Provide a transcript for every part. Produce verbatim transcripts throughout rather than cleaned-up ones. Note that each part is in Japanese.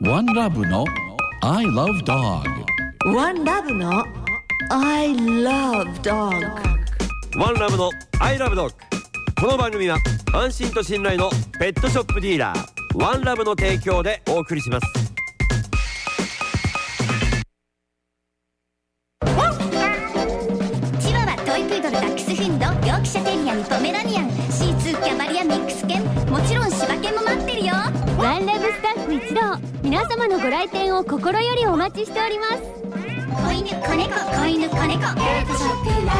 ワンラブの I love dog。 ワンラブの I love dog。 ワンラブの I love dog。 この番組は安心と信頼のペットショップディーラーワンラブの提供でお送りします。 チワワ、トイプードル、ダックスフンド、ヨークシャテリアにポメラニアン、シーツー、キャバリア、ミックス犬、もちろん柴犬も待ってるよ。 ワンラブスタッフ一同、皆様のご来店を心よりお待ちしております。 子犬、子猫、子犬、子猫、ペットショップワン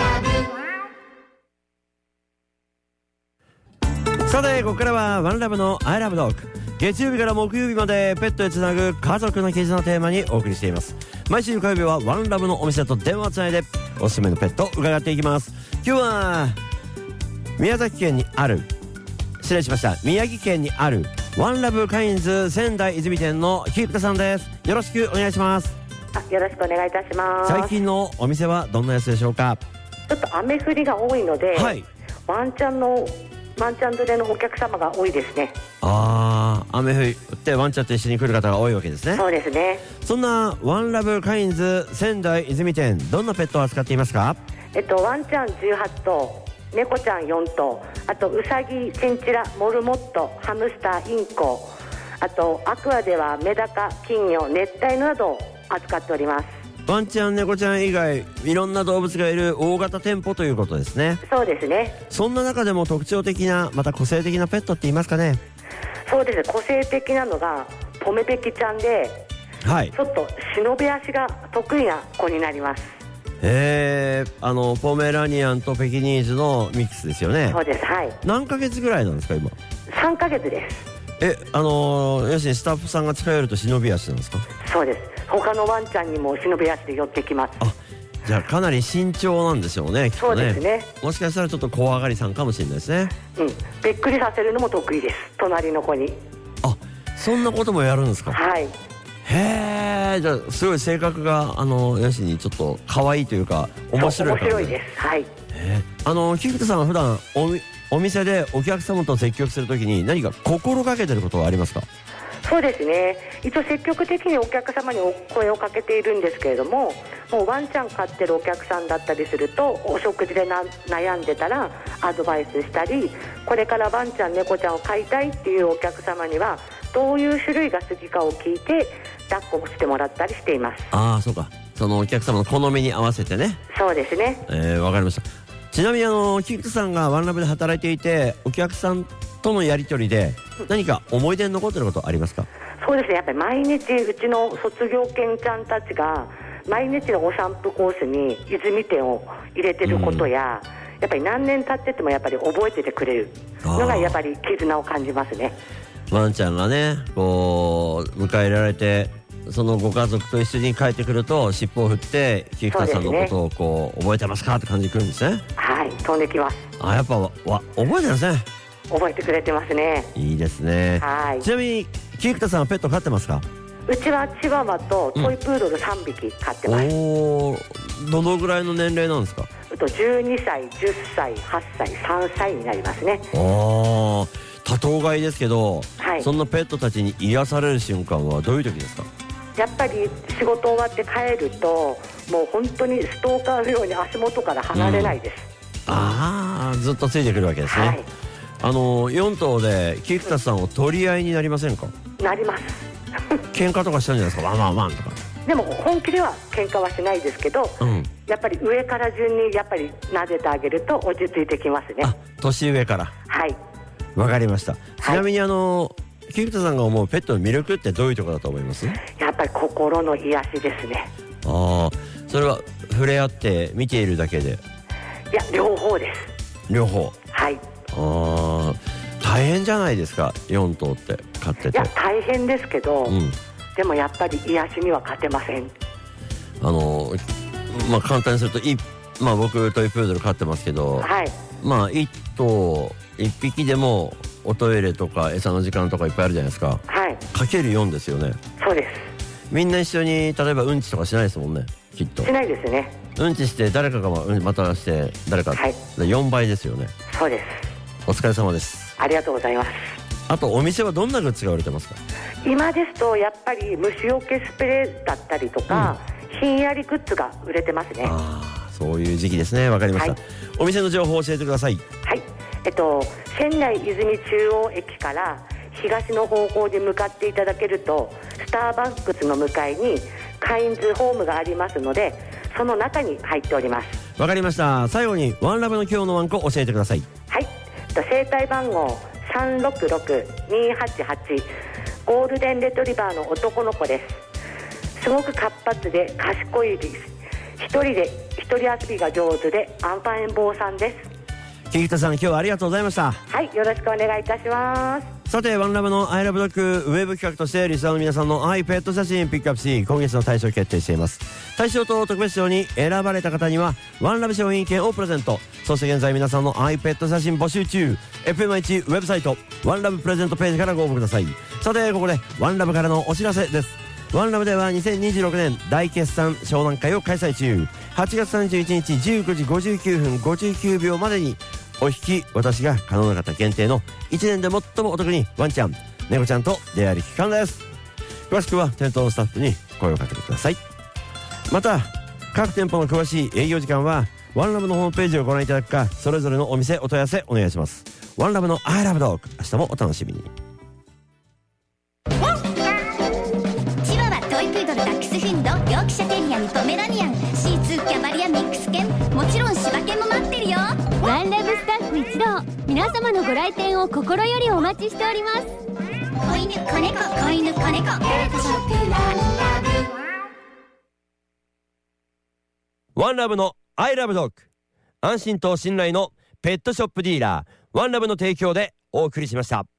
ラブ。 さてここからはワンラブの I love dog。 月曜日から木曜日までペットへつなぐ家族の絆をテーマにお送りしています。毎週火曜日はワンラブのお店と電話つないでおすすめのペットを伺っていきます。今日は宮崎県にある失礼しました宮城県にあるワンラブカインズ仙台泉店の菊田さんです。よろしくお願いします。 あ、よろしくお願いいたします。 最近のお店はどんなやつでしょうか？ ちょっと雨降りが多いので、 はい、 ワンちゃんのワンちゃん連れのお客様が多いですね。 あー、雨降ってワンちゃんと一緒に来る方が多いわけですね。 そうですね。 そんなワンラブカインズ仙台泉店、どんなペットを扱っていますか？ えっとワンちゃんじゅうはちとう、猫ちゃんよんとう、あとウサギ、チンチラ、モルモット、ハムスター、インコ、あとアクアではメダカ、金魚、熱帯などを扱っております。 ワンちゃん猫ちゃん以外いろんな動物がいる大型店舗ということですね。 そうですね。 そんな中でも特徴的なまた個性的なペットって言いますかね？ そうですね。個性的なのがポメペキちゃんで、はい、ちょっと忍び足が得意な子になります。 へー、あのポメラニアンとペキニーズのミックスですよね。 そうです。はい。 何ヶ月ぐらいなんですか今？ さんかげつです。 え、あのー、要するにスタッフさんが近寄ると忍び足なんですか？そうです。他のワンちゃんにも忍び足で寄ってきます。 あ、じゃあかなり慎重なんでしょうね、きっとね。 そうですね。もしかしたらちょっと怖がりさんかもしれないですね。 うん、びっくりさせるのも得意です。隣の子に。 あ、そんなこともやるんですか？ はい。 へー、じゃあすごい性格があのよしにちょっと可愛いというか面白い感じ。 面白いです。はい。 へー、あの菊田さんは普段おお店でお客様と接客するときに何か心がけてることはありますか？ そうですね。一応積極的にお客様にお声をかけているんですけれども、もうワンちゃん飼ってるお客さんだったりするとお食事でな悩んでたらアドバイスしたり、これからワンちゃん猫ちゃんを飼いたいっていうお客様にはどういう種類が好きかを聞いて抱っこしてもらったりしています。 ああ、そうか。そのお客様の好みに合わせてね。 そうですね。 えー、わかりました。ちなみにあの菊田さんがワンラブで働いていてお客さんとのやり取りで何か思い出に残ってることありますか？ そうですね。やっぱり毎日うちの卒業犬ちゃんたちが毎日のお散歩コースに泉店を入れてることや、うん、やっぱり何年経っててもやっぱり覚えててくれるのがやっぱり絆を感じますね。 ワンちゃんがねこう迎え入れられてそのご家族と一緒に帰ってくると尻尾を振って菊田さんのことをこう、ね、覚えてますかって感じでくるんですね。 はい、飛んできます。 あ、やっぱわ覚えてますね。 覚えてくれてますね。 いいですね。はい。ちなみに菊田さんはペット飼ってますか？ うちはチワワとトイプードルさんびき飼ってます。うん、 おー、どのぐらいの年齢なんですか？ じゅうにさい、じゅっさい、はっさい、さんさいになりますね。 あー、多頭飼いですけど、はい、そんなペットたちに癒される瞬間はどういう時ですか？ やっぱり仕事終わって帰るともう本当にストーカーのように足元から離れないです。 うん、ああ、ずっとついてくるわけですね。はい、あのよん頭で菊田さんを取り合いになりませんか？ なります。 喧嘩とかしたんじゃないですか？ワンワンワンとか。 でも本気では喧嘩はしないですけど、うん、やっぱり上から順にやっぱり撫でてあげると落ち着いてきますね。 あ、年上から。 はい、 わかりました。ちなみにあの、はい、菊田さんが思うペットの魅力ってどういうところだと思います？ やっぱり心の癒しですね。 ああ、それは触れ合って見ているだけで？ いや、両方です。 両方。 はい。 ああ、大変じゃないですかよん頭って飼ってて。 いや、大変ですけど、うん、でもやっぱり癒しには勝てません。 あのまあ簡単にするとい、まあ、僕トイプードル飼ってますけど、はい、まあいっ頭いっぴきでもおトイレとか餌の時間とかいっぱいあるじゃないですか。はい。かけるよんですよね。 そうです。 みんな一緒に例えばうんちとかしないですもんね、きっと。 しないですね。 うんちして誰かがまたして誰か、はい、よんばいですよね。 そうです。 お疲れ様です。 ありがとうございます。 あとお店はどんなグッズが売れてますか？ 今ですとやっぱり虫除けスプレーだったりとか、うん、ひんやりグッズが売れてますね。 あ、そういう時期ですね。わかりました、はい、お店の情報を教えてください。 はい、えっと仙台泉中央駅から東の方向に向かっていただけると、スターバックスの向かいにカインズホームがありますので、その中に入っております。 わかりました。最後にワンラブの今日のワンコ教えてください。 はい、生体番号さんろくろくにはちはち、ゴールデンレトリバーの男の子です。すごく活発で賢いです。一人で一人遊びが上手で甘えん坊さんです。 木北さん、今日はありがとうございました。 はい、よろしくお願いいたします。 さて、ワンラブのアイラブドッグウェブ企画としてリスナーの皆さんの愛ペット写真ピックアップし、今月の大賞決定しています。大賞と特別賞に選ばれた方にはワンラブ商品券をプレゼント。そして現在皆さんの愛ペット写真募集中。 エフエムアイチ ウェブサイトワンラブプレゼントページからご応募ください。さて、ここでワンラブからのお知らせです。ワンラブではにせんにじゅうろくねん大決算商談会を開催中。はちがつさんじゅういちにちじゅうくじごじゅうきゅうふんごじゅうきゅうびょうまでにお引き渡しが可能な方限定のいちねんで最もお得にワンちゃん、猫ちゃんと出会える期間です。詳しくは店頭のスタッフに声をかけてください。また各店舗の詳しい営業時間はワンラブのホームページをご覧いただくか、それぞれのお店お問い合わせお願いします。ワンラブのアイラブドッグ、明日もお楽しみに。 チワワ、トイプードル、ダックスフンド、ヨークシャテリアにポメラニアン、シーツー、キャバリア、ミックス犬、もちろん柴犬も待ってるよ。 ワンラブスタッフ一同、皆様のご来店を心よりお待ちしております。 子犬、子猫、子犬、子猫、ペットショップワンラブ。ワンラブのアイラブドッグ、安心と信頼のペットショップディーラーワンラブの提供でお送りしました。